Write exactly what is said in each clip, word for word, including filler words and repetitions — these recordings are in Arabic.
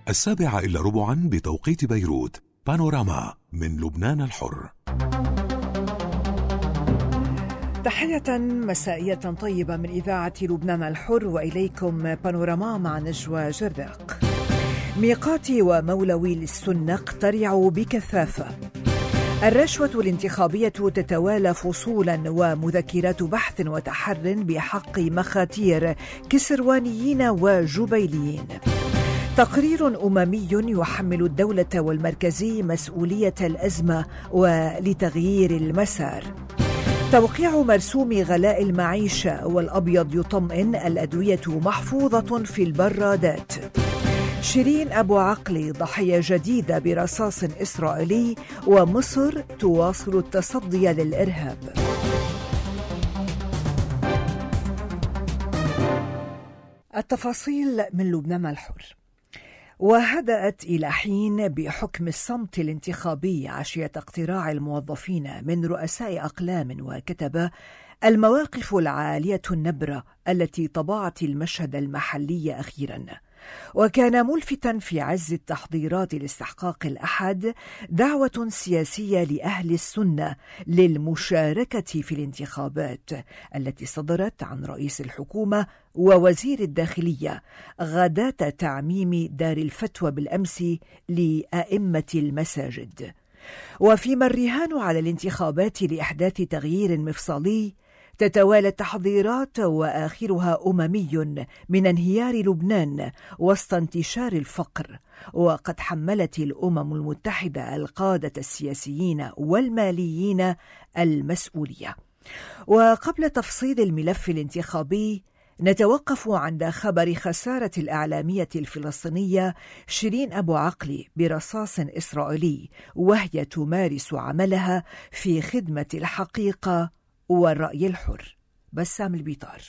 السابعة إلا ربعا بتوقيت بيروت. بانوراما من لبنان الحر. تحية مسائية طيبة من إذاعة لبنان الحر، وإليكم بانوراما مع نجوى جرداق. ميقاتي ومولوي للسنة اقترعوا بكثافة. الرشوة الانتخابية تتوالى فصولا، ومذكرات بحث وتحر بحق مخاتير كسروانيين وجبيليين. تقرير أممي يحمل الدولة والمركزي مسؤولية الأزمة ولتغيير المسار. توقيع مرسوم غلاء المعيشة، والأبيض يطمئن الأدوية محفوظة في البرادات. شيرين أبو عقلي ضحية جديدة برصاص إسرائيلي، ومصر تواصل التصدي للإرهاب. التفاصيل من لبنان الحر. وهدأت إلى حين بحكم الصمت الانتخابي عشية اقتراع الموظفين من رؤساء أقلام وكتبة المواقف العالية النبرة التي طبعت المشهد المحلي أخيراً. وكان ملفتاً في عز التحضيرات لاستحقاق الأحد دعوة سياسية لأهل السنة للمشاركة في الانتخابات التي صدرت عن رئيس الحكومة ووزير الداخلية غداة تعميم دار الفتوى بالأمس لأئمة المساجد. وفيما الرهان على الانتخابات لإحداث تغيير مفصلي، تتوالى التحضيرات وآخرها أممي من انهيار لبنان وسط انتشار الفقر. وقد حملت الأمم المتحدة القادة السياسيين والماليين المسؤولية. وقبل تفصيل الملف الانتخابي، نتوقف عند خبر خسارة الإعلامية الفلسطينية شيرين أبو عقلي برصاص إسرائيلي، وهي تمارس عملها في خدمة الحقيقة والرأي الحر. بسام البيطار.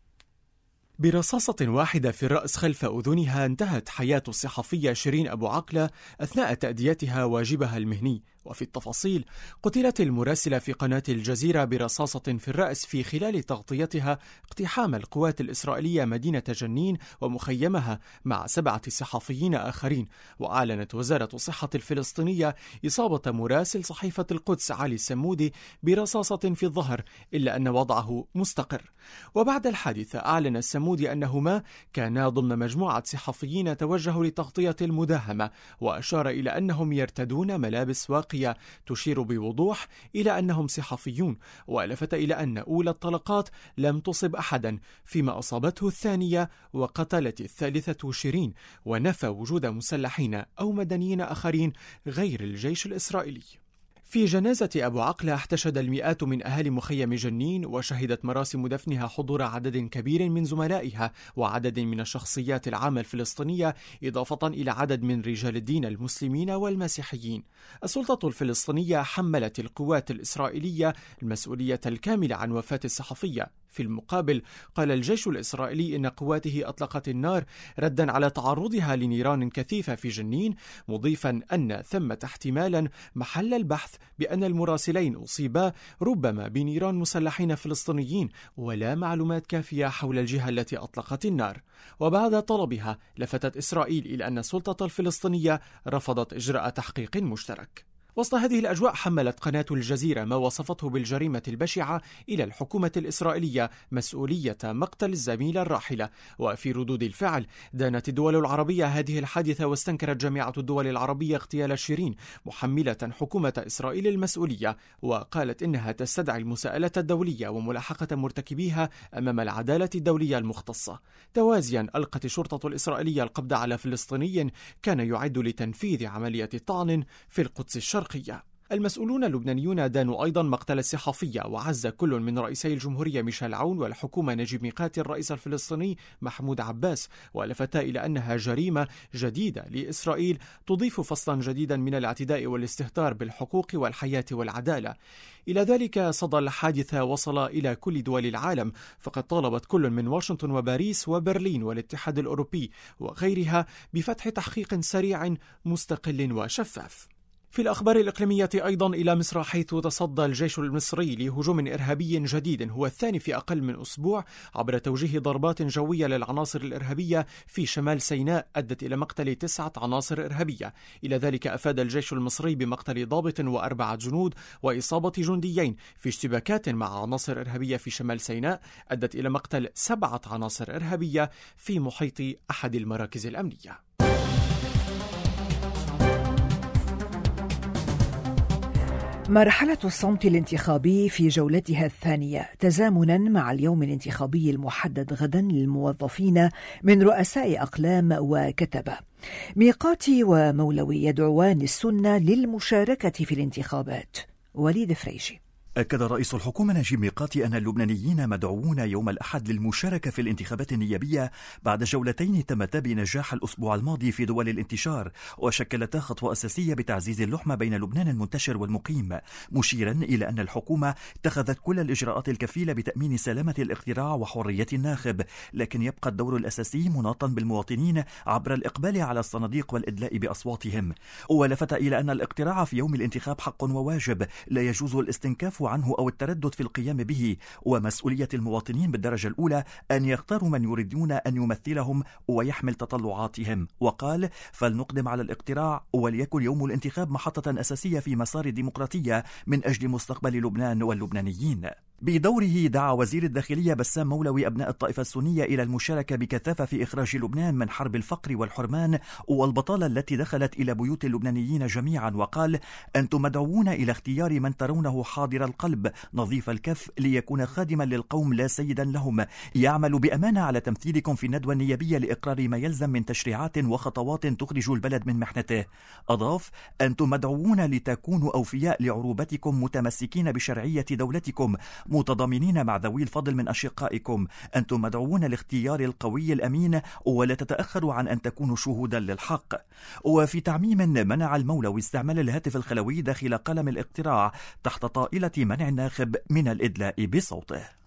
برصاصة واحدة في الرأس خلف أذنها انتهت حياة الصحفية شيرين أبو عقلة أثناء تأديتها واجبها المهني. وفي التفاصيل، قتلت المراسلة في قناة الجزيرة برصاصة في الرأس في خلال تغطيتها اقتحام القوات الإسرائيلية مدينة جنين ومخيمها مع سبعة صحفيين آخرين. وأعلنت وزارة الصحة الفلسطينية إصابة مراسل صحيفة القدس علي السمودي برصاصة في الظهر، إلا أن وضعه مستقر. وبعد الحادثة أعلن السمودي أنهما كانا ضمن مجموعة صحفيين توجهوا لتغطية المداهمة، وأشار إلى أنهم يرتدون ملابس واقعية تشير بوضوح إلى أنهم صحفيون. ولفت إلى أن أولى الطلقات لم تصب أحدا، فيما أصابته الثانية وقتلت الثالثة شيرين، ونفى وجود مسلحين أو مدنيين آخرين غير الجيش الإسرائيلي. في جنازة أبو عقلة احتشد المئات من أهالي مخيم جنين، وشهدت مراسم دفنها حضور عدد كبير من زملائها وعدد من الشخصيات العامة الفلسطينية، إضافة إلى عدد من رجال الدين المسلمين والمسيحيين. السلطة الفلسطينية حملت القوات الإسرائيلية المسؤولية الكاملة عن وفاة الصحفية. في المقابل، قال الجيش الإسرائيلي إن قواته أطلقت النار ردا على تعرضها لنيران كثيفة في جنين، مضيفا أن ثمة احتمالا محل البحث بأن المراسلين أصيبا ربما بنيران مسلحين فلسطينيين، ولا معلومات كافية حول الجهة التي أطلقت النار. وبعد طلبها، لفتت إسرائيل إلى أن السلطة الفلسطينية رفضت إجراء تحقيق مشترك. وسط هذه الأجواء، حملت قناة الجزيرة ما وصفته بالجريمة البشعة إلى الحكومة الإسرائيلية مسؤولية مقتل الزميلة الراحلة. وفي ردود الفعل، دانت الدول العربية هذه الحادثة، واستنكرت جامعة الدول العربية اغتيال شيرين، محملة حكومة إسرائيل المسؤولية، وقالت إنها تستدعي المساءلة الدولية وملاحقة مرتكبيها أمام العدالة الدولية المختصة. توازيا، ألقت الشرطة الإسرائيلية القبض على فلسطيني كان يعد لتنفيذ عملية طعن في القدس الشرقية. المسؤولون اللبنانيون دانوا أيضا مقتل الصحفية، وعز كل من رئيسي الجمهورية ميشيل عون والحكومة نجيب ميقاتي الرئيس الفلسطيني محمود عباس، ولفتا إلى أنها جريمة جديدة لإسرائيل تضيف فصلا جديدا من الاعتداء والاستهتار بالحقوق والحياة والعدالة. إلى ذلك صدى الحادث وصل إلى كل دول العالم، فقد طالبت كل من واشنطن وباريس وبرلين والاتحاد الأوروبي وغيرها بفتح تحقيق سريع مستقل وشفاف. في الأخبار الإقليمية أيضا إلى مصر، حيث تصدى الجيش المصري لهجوم إرهابي جديد هو الثاني في أقل من أسبوع عبر توجيه ضربات جوية للعناصر الإرهابية في شمال سيناء أدت إلى مقتل تسعة عناصر إرهابية. إلى ذلك أفاد الجيش المصري بمقتل ضابط وأربعة جنود وإصابة جنديين في اشتباكات مع عناصر إرهابية في شمال سيناء أدت إلى مقتل سبعة عناصر إرهابية في محيط أحد المراكز الأمنية. مرحلة الصمت الانتخابي في جولتها الثانية تزامنا مع اليوم الانتخابي المحدد غدا للموظفين من رؤساء أقلام وكتبة. ميقاتي ومولوي يدعوان السنة للمشاركة في الانتخابات. وليد فريشي. أكد رئيس الحكومة نجيب ميقاتي أن اللبنانيين مدعوون يوم الأحد للمشاركة في الانتخابات النيابية بعد جولتين تمتا بنجاح الأسبوع الماضي في دول الانتشار، وشكلتا خطوة أساسية بتعزيز اللحمة بين لبنان المنتشر والمقيم، مشيرا إلى أن الحكومة اتخذت كل الإجراءات الكفيلة بتأمين سلامة الاقتراع وحرية الناخب، لكن يبقى الدور الأساسي مناطا بالمواطنين عبر الإقبال على الصناديق والإدلاء بأصواتهم. ولفت إلى أن الاقتراع في يوم الانتخاب حق وواجب لا يجوز الاستنكاف عنه أو التردد في القيام به، ومسؤولية المواطنين بالدرجة الأولى أن يختاروا من يريدون أن يمثلهم ويحمل تطلعاتهم. وقال: فلنقدم على الاقتراع وليكن يوم الانتخاب محطة أساسية في مسار الديمقراطية من أجل مستقبل لبنان واللبنانيين. بدوره دعا وزير الداخلية بسام مولوي أبناء الطائفة السنية إلى المشاركة بكثافة في إخراج لبنان من حرب الفقر والحرمان والبطالة التي دخلت إلى بيوت اللبنانيين جميعا. وقال: أنتم مدعوون إلى اختيار من ترونه حاضر القلب نظيف الكف ليكون خادما للقوم لا سيدا لهم، يعمل بأمانة على تمثيلكم في الندوة النيابية لإقرار ما يلزم من تشريعات وخطوات تخرج البلد من محنته. أضاف: أنتم مدعوون لتكونوا أوفياء لعروبتكم متمسكين بشرعية دولتكم متضامنين مع ذوي الفضل من أشقائكم. أنتم مدعوون لاختيار القوي الأمين ولا تتأخروا عن أن تكونوا شهودا للحق. وفي تعميم منع المولوي استعمال الهاتف الخلوي داخل قلم الاقتراع تحت طائلة منع الناخب من الإدلاء بصوته.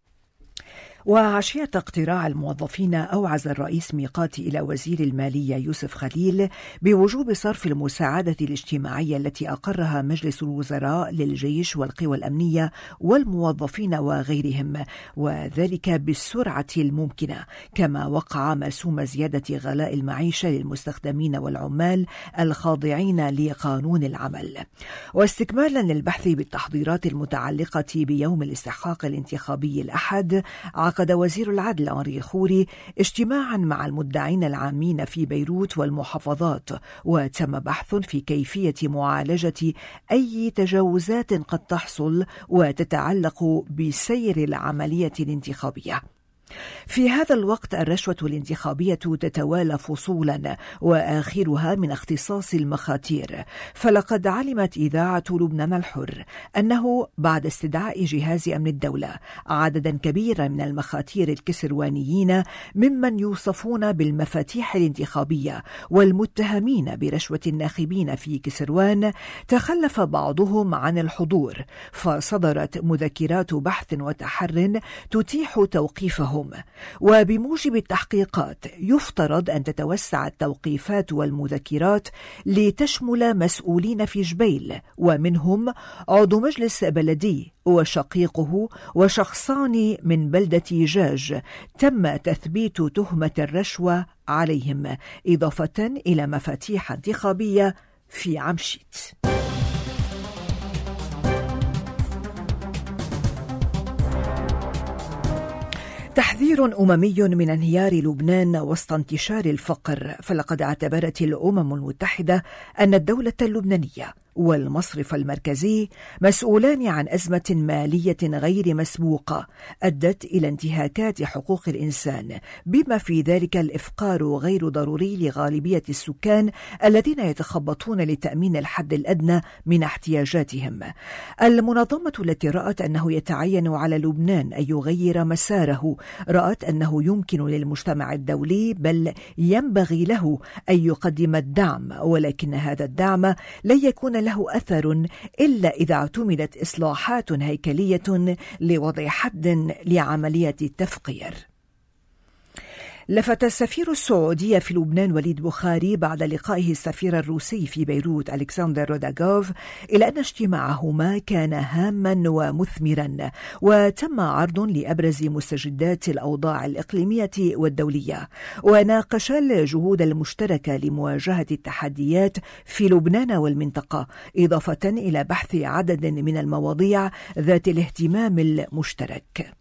وعشية اقتراع الموظفين أوعز الرئيس ميقاتي إلى وزير المالية يوسف خليل بوجوب صرف المساعدة الاجتماعية التي أقرها مجلس الوزراء للجيش والقوى الأمنية والموظفين وغيرهم، وذلك بالسرعة الممكنة، كما وقع مرسوم زيادة غلاء المعيشة للمستخدمين والعمال الخاضعين لقانون العمل. واستكمالا للبحث بالتحضيرات المتعلقة بيوم الاستحقاق الانتخابي الأحد، عقد وزير العدل أنري خوري اجتماعا مع المدعين العامين في بيروت والمحافظات، وتم بحث في كيفية معالجة أي تجاوزات قد تحصل وتتعلق بسير العملية الانتخابية. في هذا الوقت الرشوة الانتخابية تتوالى فصولا، وآخرها من اختصاص المخاتير، فلقد علمت إذاعة لبنان الحر أنه بعد استدعاء جهاز أمن الدولة عددا كبيرا من المخاتير الكسروانيين ممن يوصفون بالمفاتيح الانتخابية والمتهمين برشوة الناخبين في كسروان، تخلف بعضهم عن الحضور، فصدرت مذكرات بحث وتحر تتيح توقيفهم. وبموجب التحقيقات يفترض أن تتوسع التوقيفات والمذكرات لتشمل مسؤولين في جبيل، ومنهم عضو مجلس بلدي وشقيقه وشخصان من بلدة جاج تم تثبيت تهمة الرشوة عليهم، إضافة إلى مفاتيح انتخابية في عمشيت. تحذير أممي من انهيار لبنان وسط انتشار الفقر، فلقد اعتبرت الأمم المتحدة أن الدولة اللبنانية والمصرف المركزي مسؤولان عن أزمة مالية غير مسبوقة أدت إلى انتهاكات حقوق الإنسان، بما في ذلك الإفقار غير ضروري لغالبية السكان الذين يتخبطون لتأمين الحد الأدنى من احتياجاتهم. المنظمة التي رأت أنه يتعين على لبنان أن يغير مساره رأت أنه يمكن للمجتمع الدولي بل ينبغي له أن يقدم الدعم، ولكن هذا الدعم لن يكون له أثر إلا إذا اعتمدت إصلاحات هيكلية لوضع حد لعملية التفقير. لفت السفير السعودي في لبنان وليد بخاري بعد لقائه السفير الروسي في بيروت ألكسندر روداغوف إلى أن اجتماعهما كان هاما ومثمرا، وتم عرض لأبرز مستجدات الأوضاع الإقليمية والدولية، وناقشا الجهود المشتركة لمواجهة التحديات في لبنان والمنطقة، إضافة إلى بحث عدد من المواضيع ذات الاهتمام المشترك.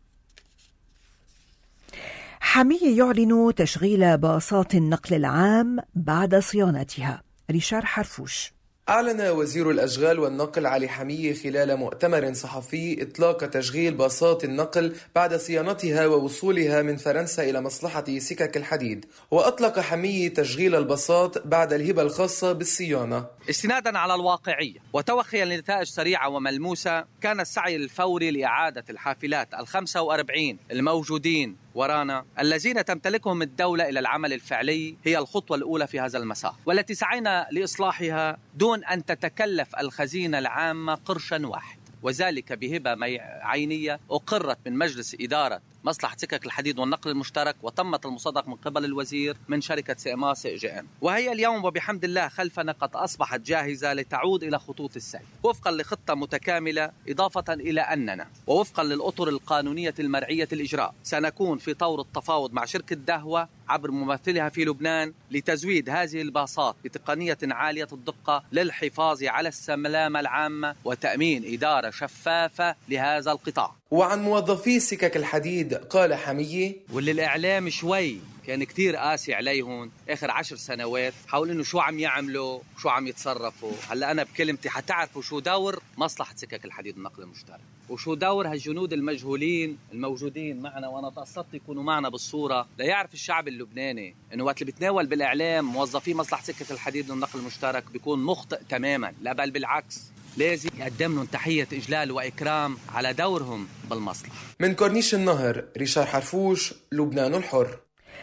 حمية يعلن تشغيل باصات النقل العام بعد صيانتها. ريشار حرفوش. أعلن وزير الأشغال والنقل علي حمية خلال مؤتمر صحفي إطلاق تشغيل باصات النقل بعد صيانتها ووصولها من فرنسا إلى مصلحة سكك الحديد. وأطلق حمية تشغيل الباصات بعد الهبة الخاصة بالصيانة. استنادا على الواقعية وتوخيا لنتائج سريعة وملموسة، كان السعي الفوري لإعادة الحافلات الخمسة وأربعين الموجودين ورانا الذين تمتلكهم الدولة إلى العمل الفعلي هي الخطوة الأولى في هذا المسار، والتي سعينا لإصلاحها دون أن تتكلف الخزينة العامة قرشا واحد، وذلك بهبة عينية أقرت من مجلس إدارة مصلحة سكك الحديد والنقل المشترك، وتمت المصادقة من قبل الوزير من شركة سي ام سي جي ام، وهي اليوم وبحمد الله خلفنا قد أصبحت جاهزة لتعود إلى خطوط السير وفقا لخطة متكاملة، إضافة إلى أننا ووفقا للأطر القانونية المرعية الإجراء سنكون في طور التفاوض مع شركة دهوة عبر ممثلها في لبنان لتزويد هذه الباصات بتقنية عالية الدقة للحفاظ على السلامة العامة وتأمين إدارة شفافة لهذا القطاع. وعن موظفي سكك الحديد قال حمية: واللي الإعلام شوي كان كتير قاسي عليهم آخر عشر سنوات حول إنه شو عم يعملوا شو عم يتصرفوا. هلأ أنا بكلمتي حتعرفوا شو دور مصلحة سكك الحديد والنقل المشترك وشو دور هالجنود المجهولين الموجودين معنا، وأنا تقصدت يكونوا معنا بالصورة ليعرف الشعب اللبناني إنه وقت اللي بتناول بالإعلام موظفي مصلحة سكك الحديد والنقل المشترك بيكون مخطئ تماما، لا بل بالعكس، لازم يقدم لهم تحية إجلال وإكرام على دورهم بالمصلحة. من كورنيش النهر، ريشار حرفوش، لبنان الحر.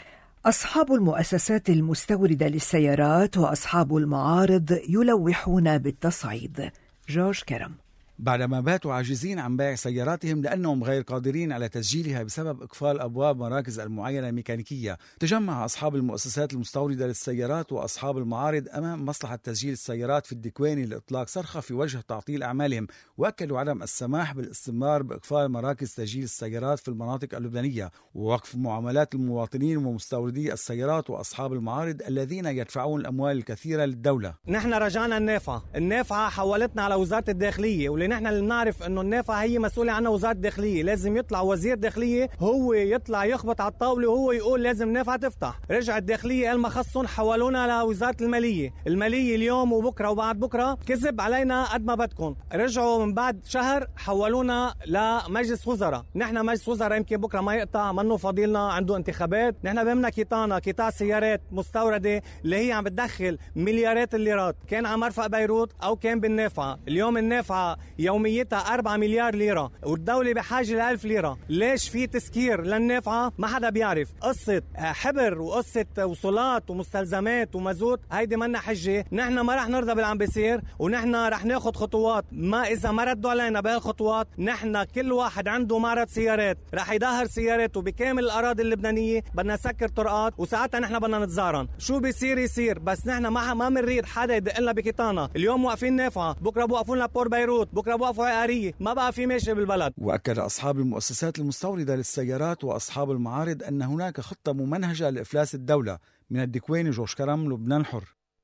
أصحاب المؤسسات المستوردة للسيارات وأصحاب المعارض يلوحون بالتصعيد. جورج كرم. بعدما باتوا عاجزين عن بيع سياراتهم لأنهم غير قادرين على تسجيلها بسبب إقفال أبواب مراكز المعاينة الميكانيكية، تجمع أصحاب المؤسسات المستوردة للسيارات وأصحاب المعارض أمام مصلحة تسجيل السيارات في الدكواني لإطلاق صرخة في وجه تعطيل أعمالهم، وأكدوا عدم السماح بالاستمرار بإقفال مراكز تسجيل السيارات في المناطق اللبنانية، ووقف معاملات المواطنين ومستوردي السيارات وأصحاب المعارض الذين يدفعون الأموال الكثيرة للدولة. نحن رجعنا النافعة، النافعة حولتنا على وزارة الداخلية، نحن اللي بنعرف انه النافعة هي مسؤولة عنها وزارة الداخلية، لازم يطلع وزير داخلية هو يطلع يخبط على الطاولة وهو يقول لازم نافعة تفتح. رجع الداخلية قال ما خصهم حولونا لوزارة المالية، المالية اليوم وبكرة وبعد بكرة كذب علينا قد ما بدكم، رجعوا من بعد شهر حولونا لمجلس وزراء. نحن مجلس وزراء يمكن بكرة ما يقطع منه فضيلنا عنده انتخابات، نحن بهمنا قطاعنا قطاع سيارات مستوردة اللي هي عم بتدخل مليارات الليرات، كان على مرفق بيروت او كان بالنافعة. اليوم النافعة يوميتها أربعة مليار ليرة والدولة بحاجة لألف ليرة. ليش في تسكير للنافعة؟ ما حدا بيعرف. قصة حبر وقصة وصولات ومستلزمات ومازوت هيدي منا حجة. نحن ما رح نرضى بالعم بيصير، ونحن رح ناخد خطوات. ما إذا ما ردوا علينا بهالخطوات نحن كل واحد عنده معرض سيارات رح يدهر سياراته بكامل الأراضي اللبنانية، بدنا نسكر طرقات وساعتها نحن بدنا نتزارن. شو بيصير يصير، بس نحن ما ما بنريد حدا يدق لنا بكتانا. اليوم واقفين نافعة، بكرة بوقفون لبور بيروت، بكرة بوقفوا عقارية، ما بقى في ماشي بالبلد. وأكد أصحاب المؤسسات المستوردة للسيارات وأصحاب المعارض أن هناك خطة ممنهجة لإفلاس الدولة. من الدكواني، جورج كرم، لبنان الحر.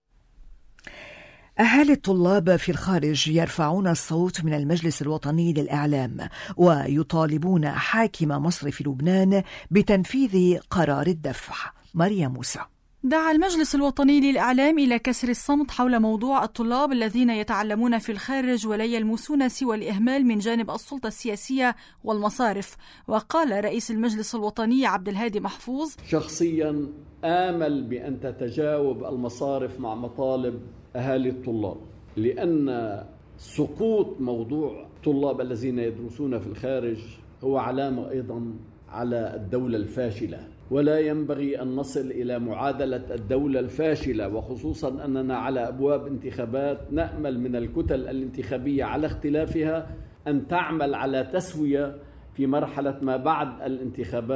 أهالي الطلاب في الخارج يرفعون الصوت من المجلس الوطني للإعلام ويطالبون حاكم مصر في لبنان بتنفيذ قرار الدفع. مريم موسى. دعا المجلس الوطني للإعلام إلى كسر الصمت حول موضوع الطلاب الذين يتعلمون في الخارج ولا يلمسون سوى الإهمال من جانب السلطة السياسية والمصارف. وقال رئيس المجلس الوطني عبد الهادي محفوظ: شخصيا آمل بأن تتجاوب المصارف مع مطالب أهالي الطلاب، لأن سقوط موضوع الطلاب الذين يدرسون في الخارج هو علامة أيضا على الدولة الفاشلة، ولا ينبغي أن نصل إلى معادلة الدولة الفاشلة، وخصوصا أننا على أبواب انتخابات. نأمل من الكتل الانتخابية على اختلافها أن تعمل على تسوية في مرحلة ما بعد الانتخابات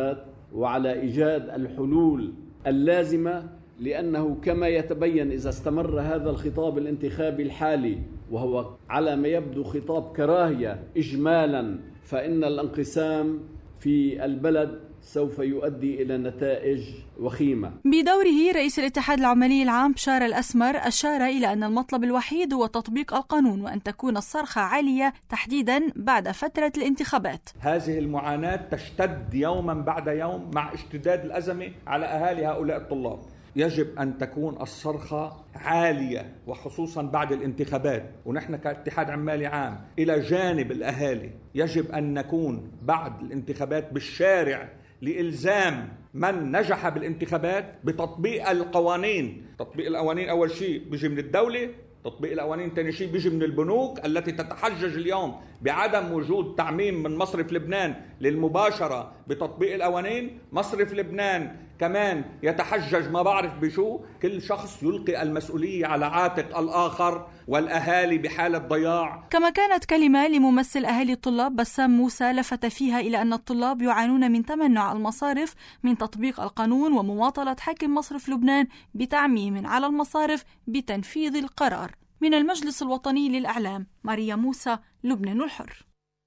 وعلى إيجاد الحلول اللازمة، لأنه كما يتبين إذا استمر هذا الخطاب الانتخابي الحالي وهو على ما يبدو خطاب كراهية إجمالا، فإن الانقسام في البلد سوف يؤدي إلى نتائج وخيمة. بدوره رئيس الاتحاد العمالي العام بشار الأسمر أشار إلى أن المطلب الوحيد هو تطبيق القانون وأن تكون الصرخة عالية تحديدا بعد فترة الانتخابات. هذه المعاناة تشتد يوما بعد يوم مع اشتداد الأزمة على أهالي هؤلاء الطلاب. يجب أن تكون الصرخة عالية وخصوصا بعد الانتخابات، ونحن كاتحاد عمالي عام إلى جانب الأهالي يجب أن نكون بعد الانتخابات بالشارع لإلزام من نجح بالانتخابات بتطبيق القوانين. تطبيق القوانين أول شيء بيجي من الدولة، تطبيق القوانين ثاني شيء بيجي من البنوك التي تتحجج اليوم بعدم وجود تعميم من مصرف لبنان للمباشرة بتطبيق القوانين. مصرف لبنان كمان يتحجج ما بعرف بشو. كل شخص يلقي المسؤولية على عاتق الآخر والأهالي بحالة ضياع. كما كانت كلمة لممثل أهالي الطلاب بسام موسى لفت فيها إلى أن الطلاب يعانون من تمنع المصارف من تطبيق القانون ومماطلة حاكم مصرف لبنان بتعميم على المصارف بتنفيذ القرار. من المجلس الوطني للإعلام، ماريا موسى، لبنان الحر.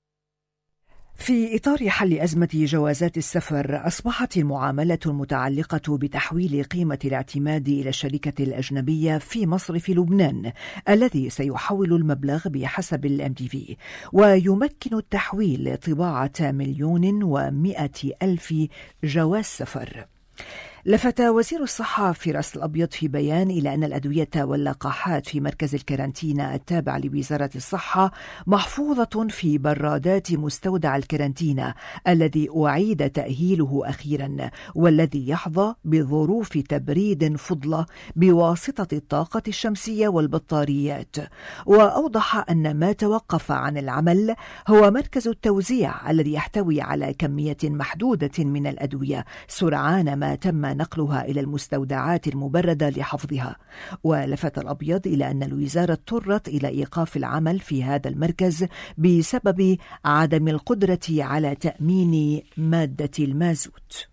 في إطار حل أزمة جوازات السفر، أصبحت المعاملة المتعلقة بتحويل قيمة الاعتماد إلى الشركة الأجنبية في مصرف لبنان الذي سيحول المبلغ بحسب الام تي في، ويمكن التحويل طباعة مليون ومئة ألف جواز سفر. لفت وزير الصحة فراس الأبيض في بيان إلى أن الأدوية واللقاحات في مركز الكارنتينا التابع لوزارة الصحة محفوظة في برادات مستودع الكارنتينا الذي أعيد تأهيله أخيرا، والذي يحظى بظروف تبريد فضلة بواسطة الطاقة الشمسية والبطاريات. وأوضح أن ما توقف عن العمل هو مركز التوزيع الذي يحتوي على كمية محدودة من الأدوية سرعان ما تم نقلها إلى المستودعات المبردة لحفظها. ولفت الأبيض إلى أن الوزارة اضطرت إلى إيقاف العمل في هذا المركز بسبب عدم القدرة على تأمين مادة المازوت.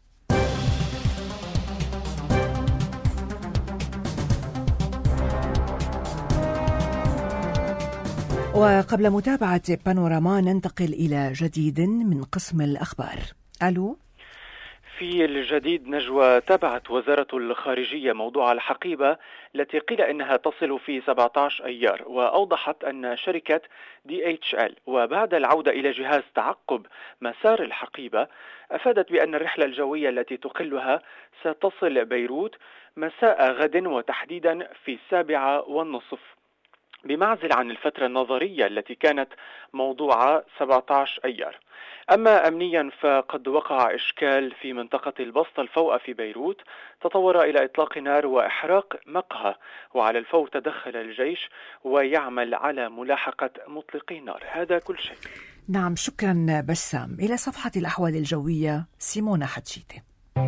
وقبل متابعة بانوراما ننتقل إلى جديد من قسم الأخبار. ألو. في الجديد نجوى، تابعت وزارة الخارجية موضوع الحقيبة التي قيل إنها تصل في سبعة عشر أيار، وأوضحت أن شركة دي إتش إل وبعد العودة إلى جهاز تعقب مسار الحقيبة أفادت بأن الرحلة الجوية التي تقلها ستصل بيروت مساء غد وتحديدا في السابعة والنصف، بمعزل عن الفترة النظرية التي كانت موضوعة سبعة عشر أيار. أما أمنيا فقد وقع إشكال في منطقة البسطة الفوقة في بيروت تطور إلى إطلاق نار وإحراق مقهى، وعلى الفور تدخل الجيش ويعمل على ملاحقة مطلقي النار. هذا كل شيء. نعم، شكرا بسام. إلى صفحة الأحوال الجوية سيمونا حتشيتي.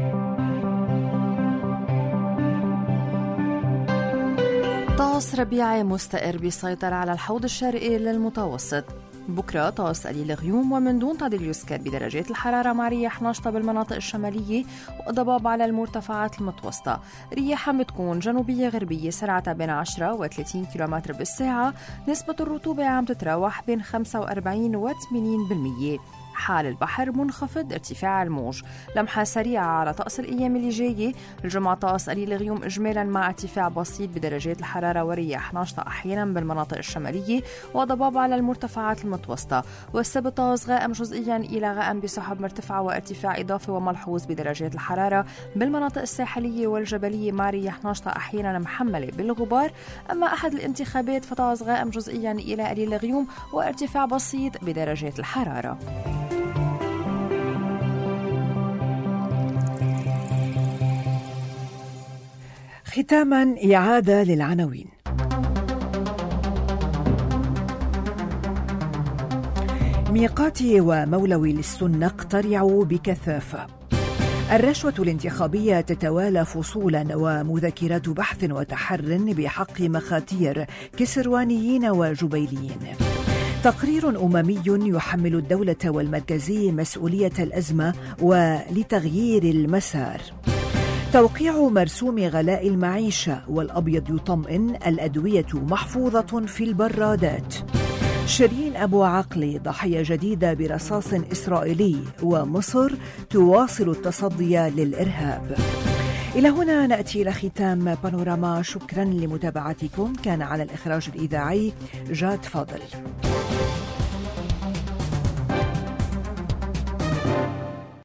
طقس ربيعي مستقر بيسيطر على الحوض الشرقي للمتوسط. بكرة طقس قليل غيوم ومن دون تضليل يسكت بدرجات الحرارة مع رياح نشطة بالمناطق الشمالية وضباب على المرتفعات المتوسطة. رياح بتكون جنوبية غربية سرعتها بين عشرة وثلاثين كيلومتر بالساعة. نسبة الرطوبة عم تتراوح بين خمسة وأربعين وثمانين بالمية. حال البحر منخفض، ارتفاع الموج. لمحة سريعة على طقس الأيام اللي جاية. الجمعة طقس قليل غيوم إجمالا مع ارتفاع بسيط بدرجات الحرارة ورياح ناشطة أحيانا بالمناطق الشمالية وضباب على المرتفعات المتوسطة. والسبت طقس غائم جزئيا إلى غائم بسحب مرتفعة وارتفاع إضافي وملحوظ بدرجات الحرارة بالمناطق الساحلية والجبلية مع رياح ناشطة أحيانا محملة بالغبار. أما أحد الانتخابات فطقس غائم جزئيا إلى قليل غيوم وارتفاع بسيط بدرجات الحرارة. ختاما إعادة للعناوين. ميقاتي ومولوي للسنق طرعوا بكثافة. الرشوة الانتخابية تتوالى فصولا ومذكرات بحث وتحر بحق مخاتير كسروانيين وجبيليين. تقرير أممي يحمل الدولة والمركزي مسؤولية الأزمة ولتغيير المسار. توقيع مرسوم غلاء المعيشة والأبيض يطمئن الأدوية محفوظة في البرادات. شيرين أبو عقلة ضحية جديدة برصاص إسرائيلي، ومصر تواصل التصدي للإرهاب. إلى هنا نأتي إلى ختام بانوراما. شكرا لمتابعتكم. كان على الإخراج الإذاعي جاد فاضل.